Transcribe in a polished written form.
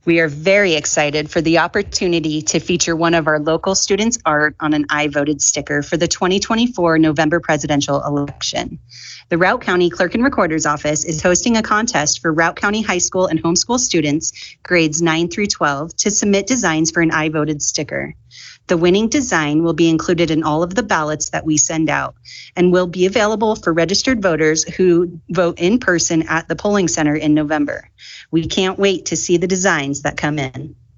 We are very excited for the opportunity to feature one of our local students' art on an I Voted sticker for the 2024 November presidential election. The Routt County Clerk and Recorder's Office is hosting a contest for Routt County High School and homeschool students, grades 9 through 12, to submit designs for an I Voted sticker. The winning design will be included in all of the ballots that we send out and will be available for registered voters who vote in person at the polling center in November. We can't wait to see the designs that come in.